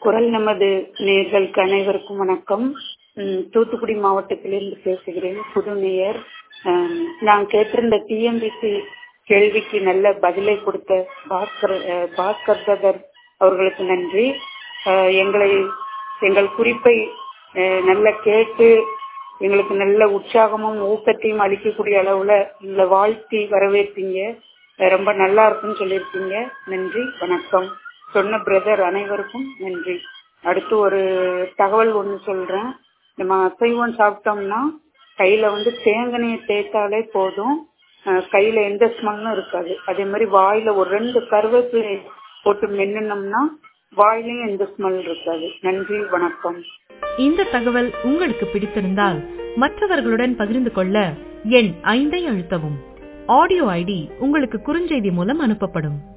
குரல் நமது நேயர்களுக்கு அனைவருக்கும் வணக்கம். தூத்துக்குடி மாவட்டத்திலிருந்து பேசுகிறேன், புது நேயர். நான் கேட்டிருந்த டிஎம்பிசி கேள்விக்கு நல்ல பதிலை கொடுத்த பாஸ்கர் பிரதர் அவர்களுக்கு நன்றி. எங்கள் குறிப்பை நல்ல கேட்டு எங்களுக்கு நல்ல உற்சாகமும் ஊக்கத்தையும் அளிக்கக்கூடிய அளவுல எங்களை வாழ்த்தி வரவேற்பீங்க. ரொம்ப நல்லா இருக்குன்னு சொல்லியிருக்கீங்க. நன்றி, வணக்கம். சொன்ன பிரதர் அனைவருக்கும் நன்றி. அடுத்து ஒரு தகவல் ஒன்று சொல்றேன். நம்ம அசைவம் சாப்பிட்டோம்னா கையில தேங்காய் தேய்த்தாலே போதும், கையில எந்த ஸ்மெல்லும் இருக்காது. அதே மாதிரி வாயில ஒரு 2 கருவேப்பிலை போட்டு மென்னோம்னா வாயிலையும் எந்த ஸ்மெல் இருக்காது. நன்றி, வணக்கம். இந்த தகவல் உங்களுக்கு பிடித்திருந்தால் மற்றவர்களுடன் பகிர்ந்து கொள்ள எண் 5 அழுத்தவும். ஆடியோ ஐடி உங்களுக்கு குறுஞ்செய்தி மூலம் அனுப்பப்படும்.